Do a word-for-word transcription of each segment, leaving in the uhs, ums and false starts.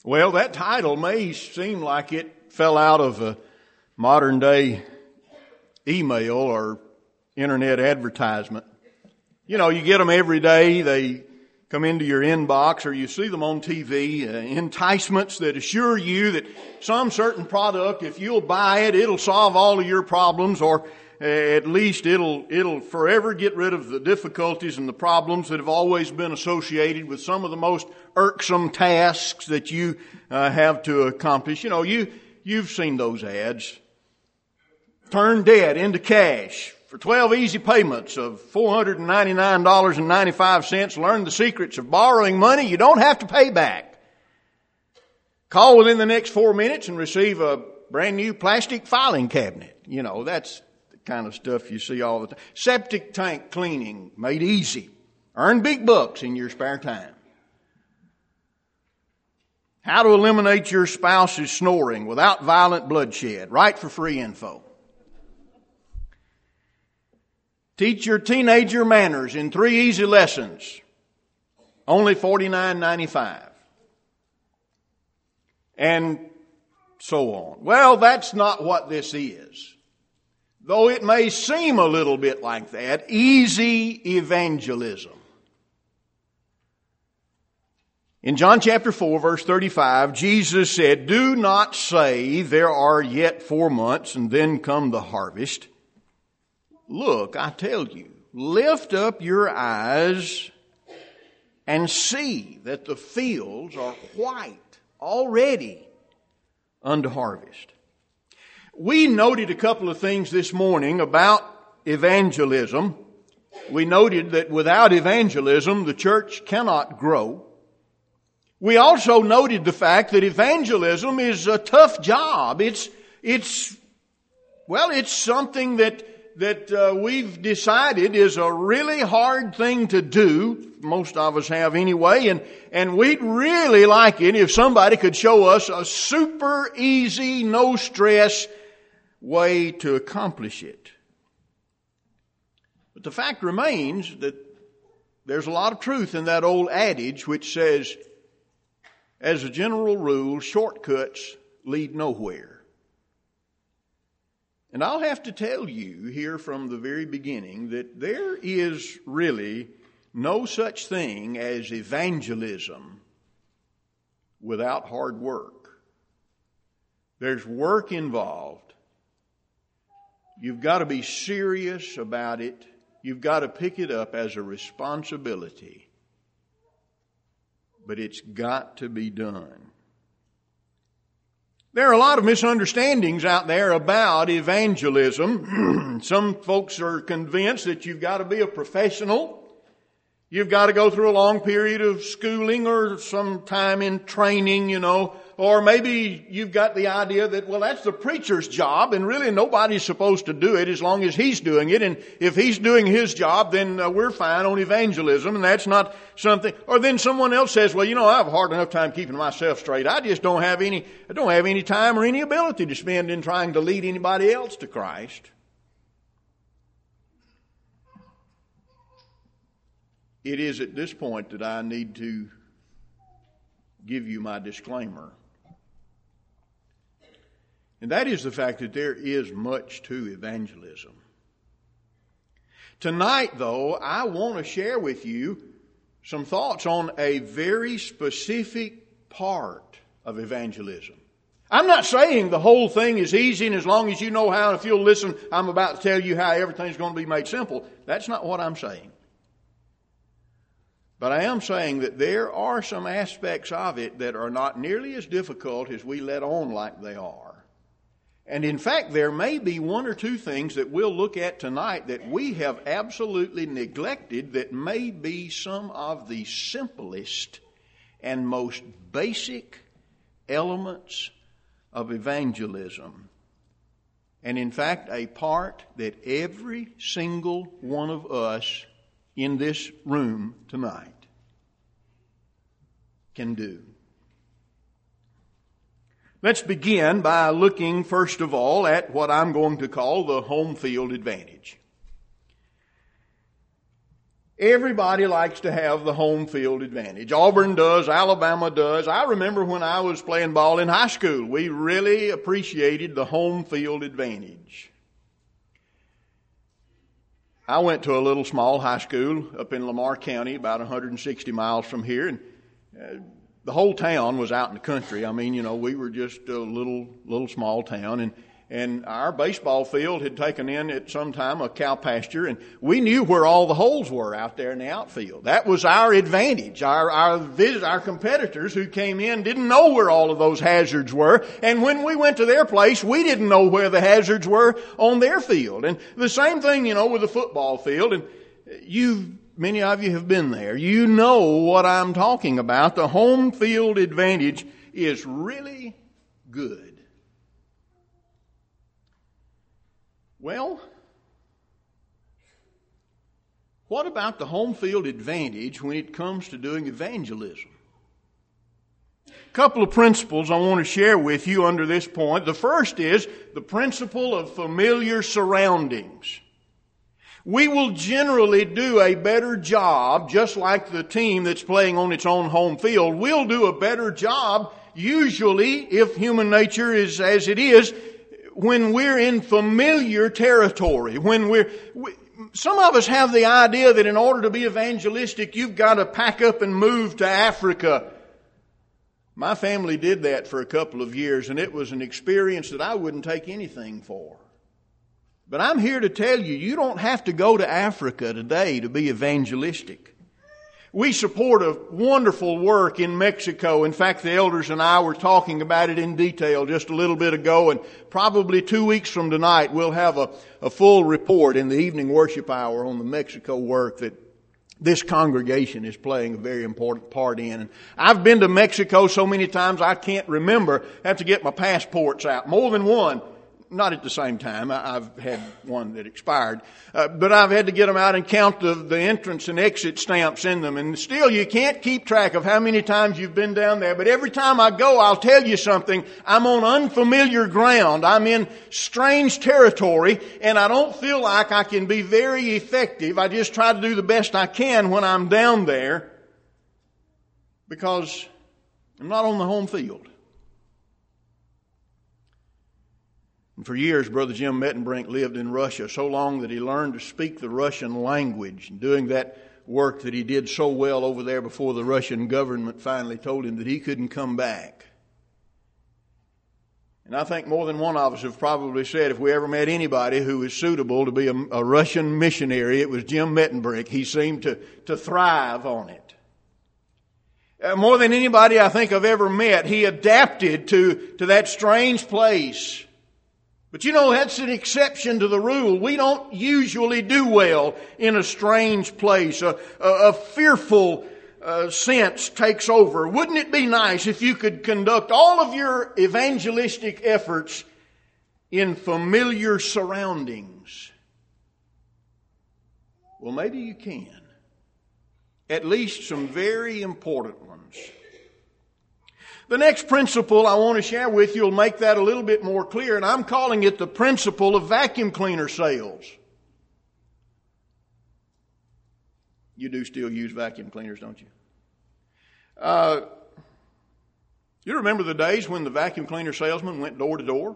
Well, that title may seem like it fell out of a modern day email or internet advertisement. You know, you get them every day. They come into your inbox or you see them on T V. Uh, enticements that assure you that some certain product, if you'll buy it, it'll solve all of your problems, or uh, at least it'll it'll forever get rid of the difficulties and the problems that have always been associated with some of the most irksome tasks that you uh, have to accomplish. You know, you you've seen those ads. Turn debt into cash for twelve easy payments of four hundred ninety-nine dollars and ninety-five cents. Learn the secrets of borrowing money you don't have to pay back. Call within the next four minutes and receive a brand new plastic filing cabinet. You know, that's the kind of stuff you see all the time. Septic tank cleaning made easy. Earn big bucks in your spare time. How to eliminate your spouse's snoring without violent bloodshed. Right for free info. Teach your teenager manners in three easy lessons. Only forty-nine ninety-five. And so on. Well, that's not what this is. Though it may seem a little bit like that. Easy evangelism. In John chapter four, verse thirty-five, Jesus said, "Do not say there are yet four months and then come the harvest. Look, I tell you, lift up your eyes and see that the fields are white already unto harvest." We noted a couple of things this morning about evangelism. We noted that without evangelism, the church cannot grow. We also noted the fact that evangelism is a tough job. It's, it's, well, it's something that that uh, we've decided is a really hard thing to do. Most of us have anyway. And, and we'd really like it if somebody could show us a super easy, no stress way to accomplish it. But the fact remains that there's a lot of truth in that old adage which says, as a general rule, shortcuts lead nowhere. And I'll have to tell you here from the very beginning that there is really no such thing as evangelism without hard work. There's work involved. You've got to be serious about it. You've got to pick it up as a responsibility. But it's got to be done. There are a lot of misunderstandings out there about evangelism. Some folks are convinced that you've got to be a professional. You've got to go through a long period of schooling or some time in training, you know. Or maybe you've got the idea that, well, that's the preacher's job and really nobody's supposed to do it as long as he's doing it. And if he's doing his job, then uh, we're fine on evangelism, and that's not something. Or then someone else says, well, you know, I have a hard enough time keeping myself straight. I just don't have any, I don't have any time or any ability to spend in trying to lead anybody else to Christ. It is at this point that I need to give you my disclaimer. And that is the fact that there is much to evangelism. Tonight, though, I want to share with you some thoughts on a very specific part of evangelism. I'm not saying the whole thing is easy and as long as you know how, and if you'll listen, I'm about to tell you how everything's going to be made simple. That's not what I'm saying. But I am saying that there are some aspects of it that are not nearly as difficult as we let on like they are. And in fact, there may be one or two things that we'll look at tonight that we have absolutely neglected that may be some of the simplest and most basic elements of evangelism. And in fact, a part that every single one of us in this room tonight can do. Let's begin by looking first of all at what I'm going to call the home field advantage. Everybody likes to have the home field advantage. Auburn does, Alabama does. I remember when I was playing ball in high school, we really appreciated the home field advantage. I went to a little small high school up in Lamar County, about one hundred sixty miles from here, and uh, the whole town was out in the country. I mean, you know, we were just a little, little small town, and And our baseball field had taken in at some time a cow pasture, and we knew where all the holes were out there in the outfield. That was our advantage. Our our visit, our competitors who came in didn't know where all of those hazards were, and when we went to their place, we didn't know where the hazards were on their field. And the same thing, you know, with the football field. And you, many of you have been there. You know what I'm talking about. The home field advantage is really good. Well, what about the home field advantage when it comes to doing evangelism? A couple of principles I want to share with you under this point. The first is the principle of familiar surroundings. We will generally do a better job, just like the team that's playing on its own home field. We'll do a better job, usually, if human nature is as it is, when we're in familiar territory, when we're, we, some of us have the idea that in order to be evangelistic, you've got to pack up and move to Africa. My family did that for a couple of years, and it was an experience that I wouldn't take anything for. But I'm here to tell you, you don't have to go to Africa today to be evangelistic. We support a wonderful work in Mexico. In fact, the elders and I were talking about it in detail just a little bit ago, and probably two weeks from tonight we'll have a, a full report in the evening worship hour on the Mexico work that this congregation is playing a very important part in. And I've been to Mexico so many times I can't remember. I have to get my passports out. More than one. Not at the same time. I've had one that expired. Uh, but I've had to get them out and count the, the entrance and exit stamps in them. And still, you can't keep track of how many times you've been down there. But every time I go, I'll tell you something. I'm on unfamiliar ground. I'm in strange territory. And I don't feel like I can be very effective. I just try to do the best I can when I'm down there, because I'm not on the home field. And for years, Brother Jim Mettenbrink lived in Russia so long that he learned to speak the Russian language. And doing that work that he did so well over there before the Russian government finally told him that he couldn't come back. And I think more than one of us have probably said if we ever met anybody who was suitable to be a, a Russian missionary, it was Jim Mettenbrink. He seemed to, to thrive on it. Uh, more than anybody I think I've ever met, he adapted to, to that strange place. But you know, that's an exception to the rule. We don't usually do well in a strange place. A, a, a fearful uh, sense takes over. Wouldn't it be nice if you could conduct all of your evangelistic efforts in familiar surroundings? Well, maybe you can. At least some very important ones. The next principle I want to share with you will make that a little bit more clear, and I'm calling it the principle of vacuum cleaner sales. You do still use vacuum cleaners, don't you? Uh, you remember the days when the vacuum cleaner salesman went door to door?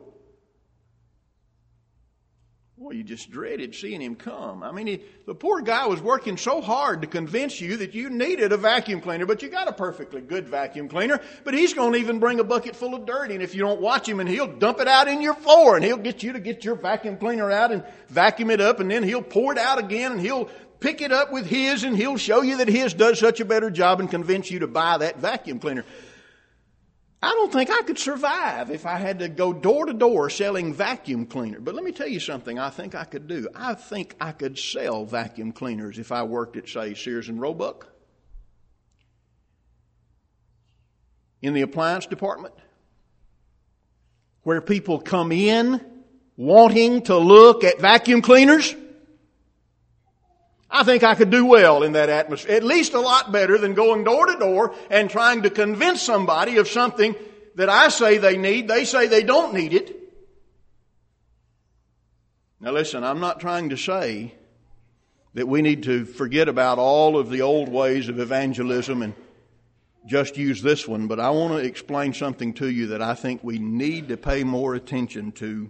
Well, you just dreaded seeing him come. I mean, he, the poor guy was working so hard to convince you that you needed a vacuum cleaner, but you got a perfectly good vacuum cleaner, but he's going to even bring a bucket full of dirt in if you don't watch him, and he'll dump it out in your floor, and he'll get you to get your vacuum cleaner out and vacuum it up, and then he'll pour it out again, and he'll pick it up with his, and he'll show you that his does such a better job and convince you to buy that vacuum cleaner. I don't think I could survive if I had to go door to door selling vacuum cleaner. But let me tell you something I think I could do. I think I could sell vacuum cleaners if I worked at, say, Sears and Roebuck. In the appliance department, where people come in wanting to look at vacuum cleaners. I think I could do well in that atmosphere, at least a lot better than going door to door and trying to convince somebody of something that I say they need. They say they don't need it. Now listen, I'm not trying to say that we need to forget about all of the old ways of evangelism and just use this one. But I want to explain something to you that I think we need to pay more attention to.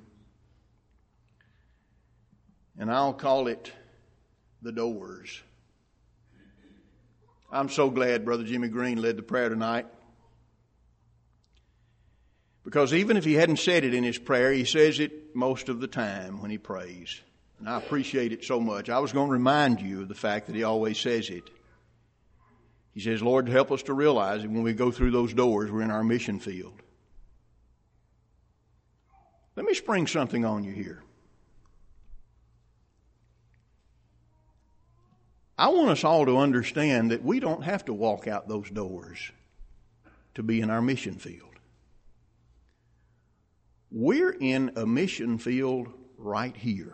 And I'll call it the doors. I'm so glad Brother Jimmy Green led the prayer tonight. Because even if he hadn't said it in his prayer, he says it most of the time when he prays. And I appreciate it so much. I was going to remind you of the fact that he always says it. He says, Lord, help us to realize that when we go through those doors, we're in our mission field. Let me spring something on you here. I want us all to understand that we don't have to walk out those doors to be in our mission field. We're in a mission field right here,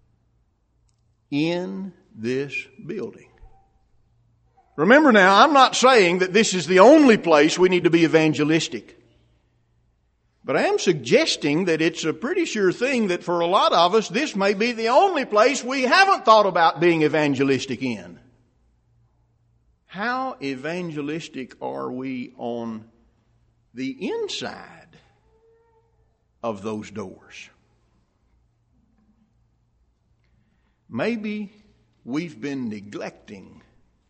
in this building. Remember now, I'm not saying that this is the only place we need to be evangelistic. But I am suggesting that it's a pretty sure thing that for a lot of us, this may be the only place we haven't thought about being evangelistic in. How evangelistic are we on the inside of those doors? Maybe we've been neglecting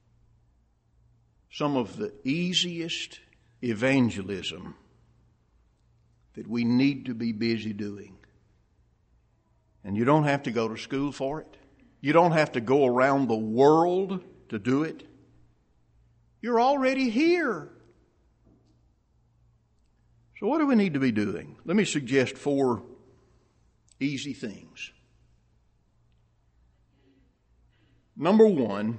some of the easiest evangelism that we need to be busy doing. And you don't have to go to school for it. You don't have to go around the world to do it. You're already here. So what do we need to be doing? Let me suggest four easy things. Number one,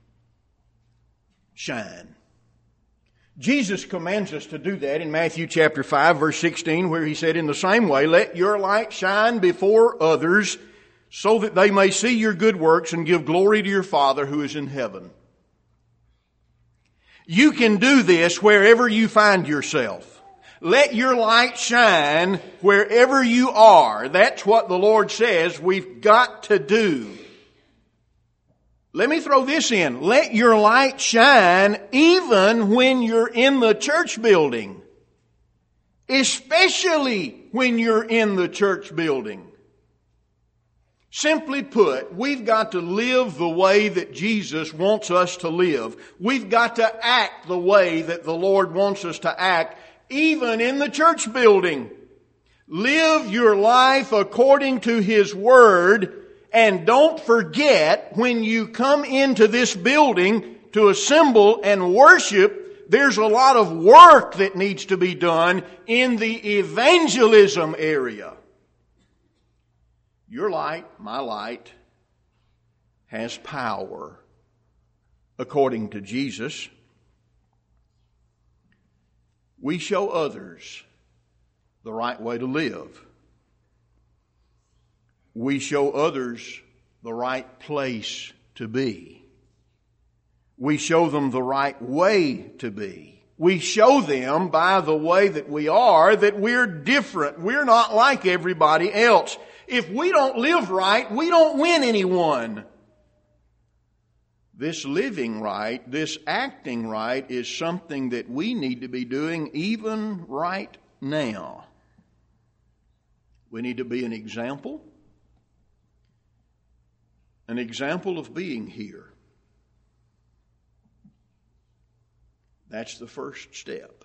shine. Jesus commands us to do that in Matthew chapter five, verse sixteen, where he said, in the same way, let your light shine before others so that they may see your good works and give glory to your Father who is in heaven. You can do this wherever you find yourself. Let your light shine wherever you are. That's what the Lord says we've got to do. Let me throw this in. Let your light shine even when you're in the church building. Especially when you're in the church building. Simply put, we've got to live the way that Jesus wants us to live. We've got to act the way that the Lord wants us to act, even in the church building. Live your life according to His Word. And don't forget, when you come into this building to assemble and worship, there's a lot of work that needs to be done in the evangelism area. Your light, my light, has power, according to Jesus. We show others the right way to live. We show others the right place to be. We show them the right way to be. We show them by the way that we are that we're different. We're not like everybody else. If we don't live right, we don't win anyone. This living right, this acting right is something that we need to be doing even right now. We need to be an example. An example of being here. That's the first step.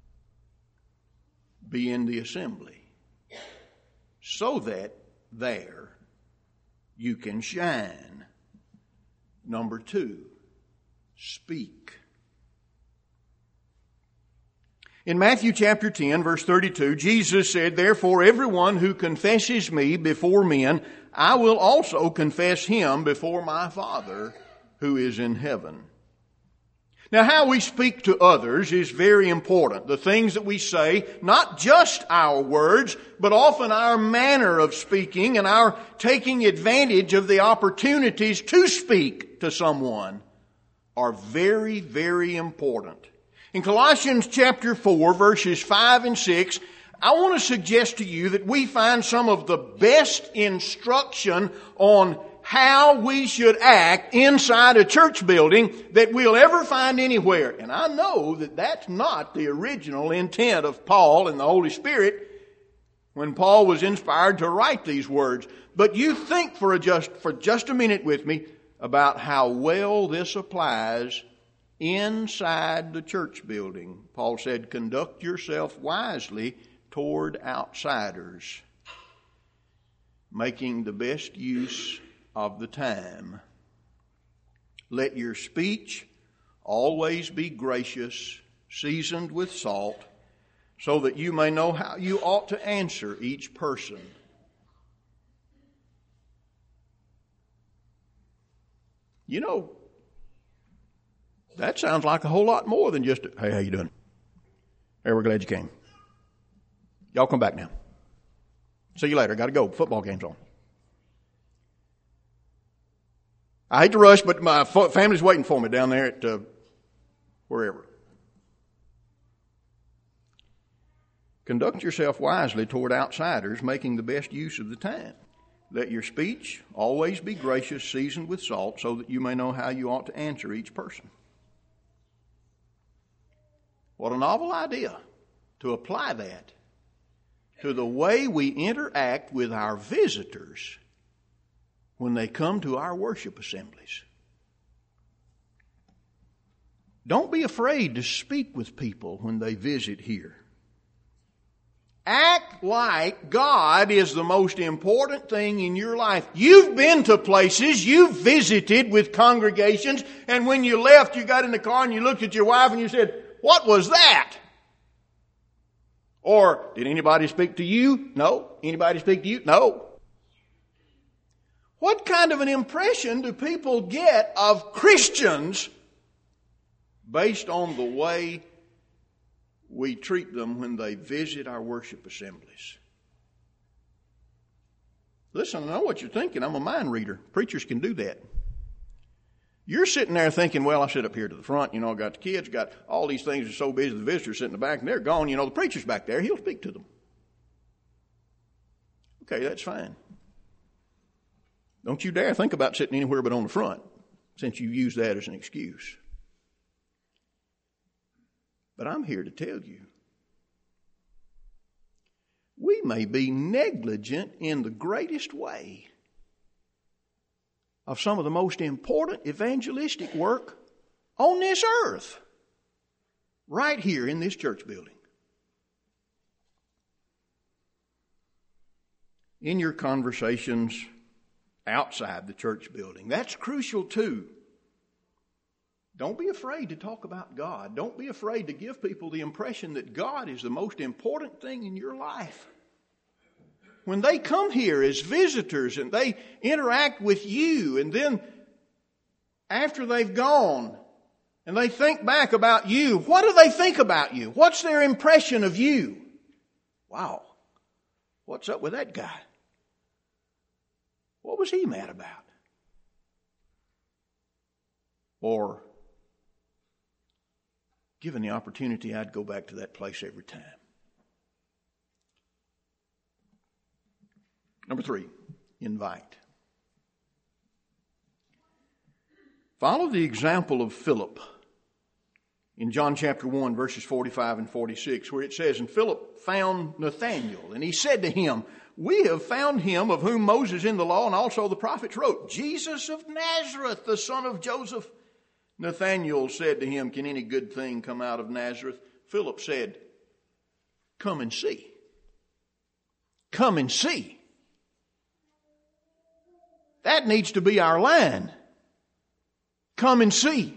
Be in the assembly. So that there you can shine. Number two, speak. In Matthew chapter ten, verse thirty-two, Jesus said, therefore everyone who confesses me before men, I will also confess him before my Father who is in heaven. Now, how we speak to others is very important. The things that we say, not just our words, but often our manner of speaking and our taking advantage of the opportunities to speak to someone are very, very important. In Colossians chapter four, verses five and six, I want to suggest to you that we find some of the best instruction on how we should act inside a church building that we'll ever find anywhere. And I know that that's not the original intent of Paul and the Holy Spirit when Paul was inspired to write these words. But you think for a just, for just a minute with me about how well this applies inside the church building. Paul said, conduct yourself wisely toward outsiders, making the best use of the time. Let your speech always be gracious, seasoned with salt, so that you may know how you ought to answer each person. You know, that sounds like a whole lot more than just, hey, how you doing? Hey, we're glad you came. Y'all come back now. See you later. Got to go. Football game's on. I hate to rush, but my family's waiting for me down there at uh, wherever. Conduct yourself wisely toward outsiders, making the best use of the time. Let your speech always be gracious, seasoned with salt, so that you may know how you ought to answer each person. What a novel idea to apply that to the way we interact with our visitors when they come to our worship assemblies. Don't be afraid to speak with people when they visit here. Act like God is the most important thing in your life. You've been to places, you've visited with congregations, and when you left, you got in the car and you looked at your wife and you said, what was that? Or, did anybody speak to you? No. Anybody speak to you? No. What kind of an impression do people get of Christians based on the way we treat them when they visit our worship assemblies? Listen, I know what you're thinking. I'm a mind reader. Preachers can do that. You're sitting there thinking, well, I sit up here to the front, you know, I got the kids, got all these things are so busy, the visitors sit in the back and they're gone. You know, the preacher's back there, he'll speak to them. Okay, that's fine. Don't you dare think about sitting anywhere but on the front, since you use that as an excuse. But I'm here to tell you, we may be negligent in the greatest way of some of the most important evangelistic work on this earth, right here in this church building. In your conversations outside the church building, that's crucial too. Don't be afraid to talk about God. Don't be afraid to give people the impression that God is the most important thing in your life. When they come here as visitors and they interact with you, and then after they've gone and they think back about you, what do they think about you? What's their impression of you? Wow, what's up with that guy? What was he mad about? Or, given the opportunity, I'd go back to that place every time. Number three, invite. Follow the example of Philip in John chapter one, verses forty-five and forty-six, where it says, and Philip found Nathanael, and he said to him, we have found him of whom Moses in the law and also the prophets wrote, Jesus of Nazareth, the son of Joseph. Nathanael said to him, can any good thing come out of Nazareth? Philip said, come and see. Come and see. That needs to be our line. Come and see.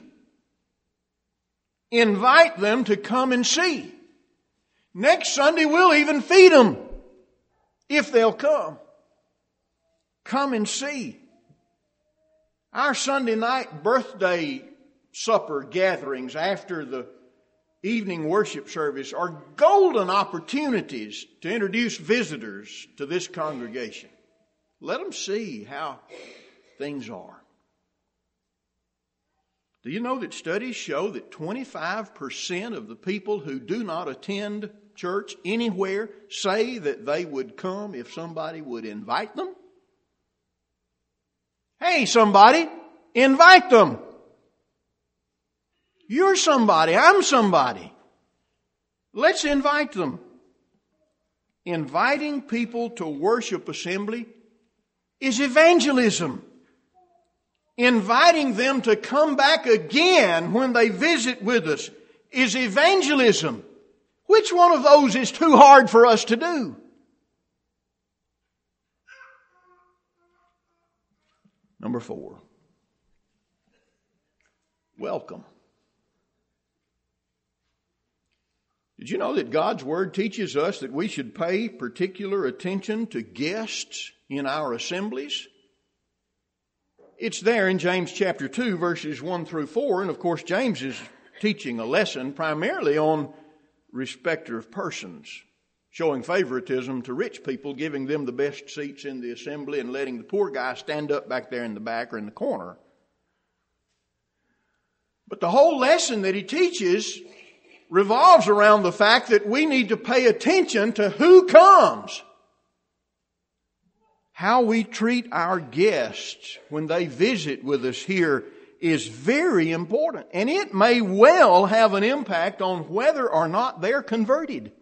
Invite them to come and see. Next Sunday we'll even feed them if they'll come. Come and see. Our Sunday night birthday supper gatherings after the evening worship service are golden opportunities to introduce visitors to this congregation. Let them see how things are. Do you know that studies show that twenty-five percent of the people who do not attend church anywhere say that they would come if somebody would invite them? Hey, somebody, invite them. You're somebody. I'm somebody. Let's invite them. Inviting people to worship assembly is evangelism. Inviting them to come back again when they visit with us is evangelism. Which one of those is too hard for us to do? Number four. Welcome. Did you know that God's Word teaches us that we should pay particular attention to guests in our assemblies? It's there in James chapter two, verses one through four, and of course James is teaching a lesson primarily on respecter of persons, showing favoritism to rich people, giving them the best seats in the assembly and letting the poor guy stand up back there in the back or in the corner. But the whole lesson that he teaches revolves around the fact that we need to pay attention to who comes. How we treat our guests when they visit with us here is very important. And it may well have an impact on whether or not they're converted.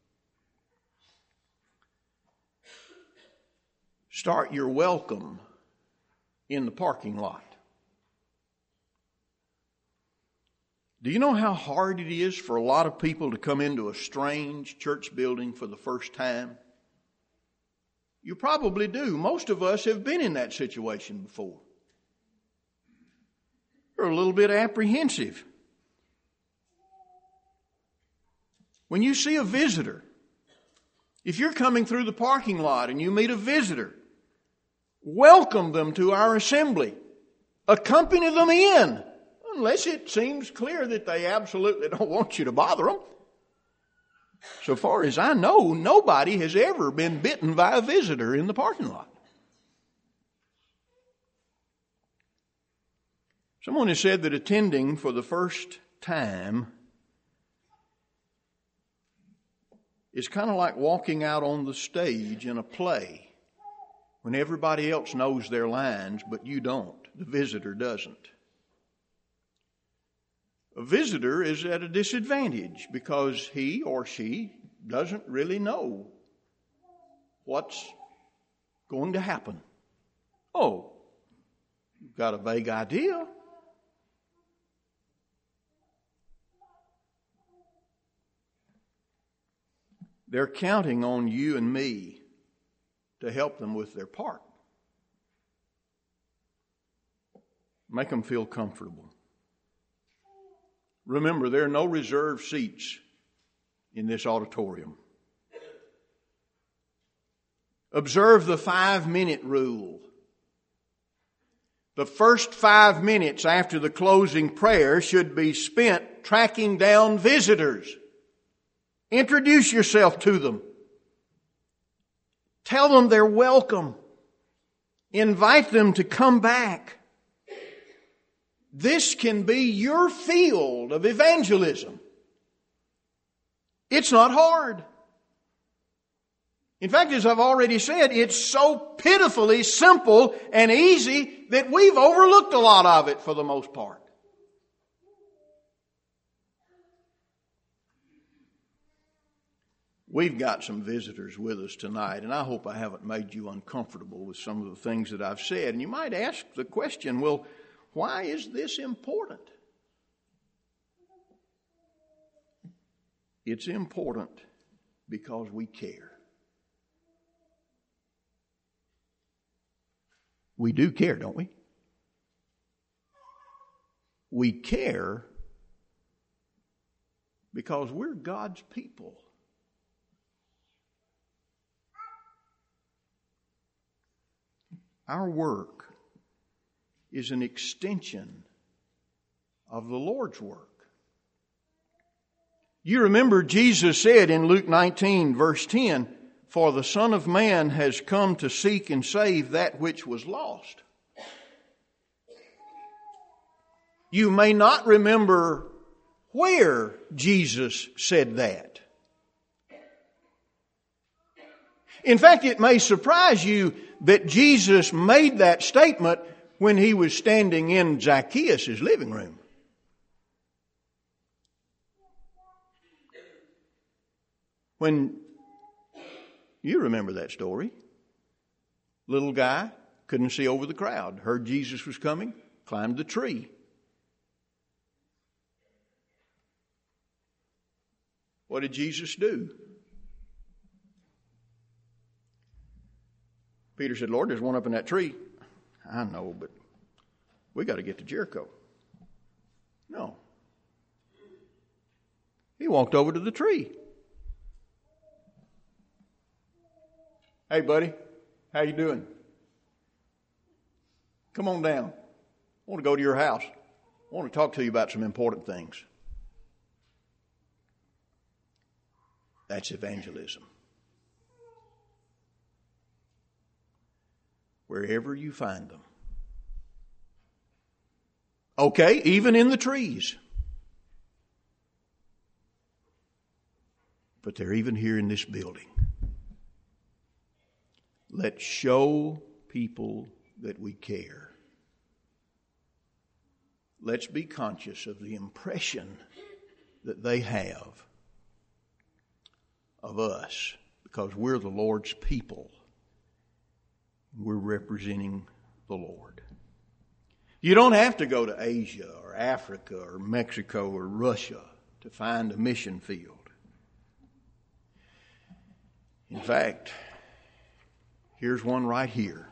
Start your welcome in the parking lot. Do you know how hard it is for a lot of people to come into a strange church building for the first time? You probably do. Most of us have been in that situation before. We're a little bit apprehensive. When you see a visitor, if you're coming through the parking lot and you meet a visitor, welcome them to our assembly. Accompany them in, unless it seems clear that they absolutely don't want you to bother them. So far as I know, nobody has ever been bitten by a visitor in the parking lot. Someone has said that attending for the first time is kind of like walking out on the stage in a play when everybody else knows their lines, but you don't. The visitor doesn't. A visitor is at a disadvantage because he or she doesn't really know what's going to happen. Oh, you've got a vague idea. They're counting on you and me to help them with their part. Make them feel comfortable. Remember, there are no reserved seats in this auditorium. Observe the five-minute rule. The first five minutes after the closing prayer should be spent tracking down visitors. Introduce yourself to them. Tell them they're welcome. Invite them to come back. This can be your field of evangelism. It's not hard. In fact, as I've already said, it's so pitifully simple and easy that we've overlooked a lot of it for the most part. We've got some visitors with us tonight, and I hope I haven't made you uncomfortable with some of the things that I've said. And you might ask the question, well, why is this important? It's important because we care. We do care, don't we? We care because we're God's people. Our work is an extension of the Lord's work. You remember Jesus said in Luke nineteen, verse ten, "For the Son of Man has come to seek and save that which was lost." You may not remember where Jesus said that. In fact, it may surprise you that Jesus made that statement when he was standing in Zacchaeus' living room. When, you remember that story. Little guy, couldn't see over the crowd, heard Jesus was coming, climbed the tree. What did Jesus do? Peter said, Lord, there's one up in that tree. I know, but we got to get to Jericho. No. He walked over to the tree. Hey, buddy, how you doing? Come on down. I want to go to your house. I want to talk to you about some important things. That's evangelism. Wherever you find them. Okay, even in the trees. But they're even here in this building. Let's show people that we care. Let's be conscious of the impression that they have of us, because we're the Lord's people. We're representing the Lord. You don't have to go to Asia or Africa or Mexico or Russia to find a mission field. In fact, here's one right here.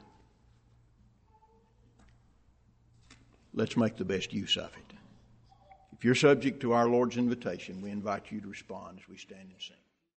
Let's make the best use of it. If you're subject to our Lord's invitation, we invite you to respond as we stand and sing.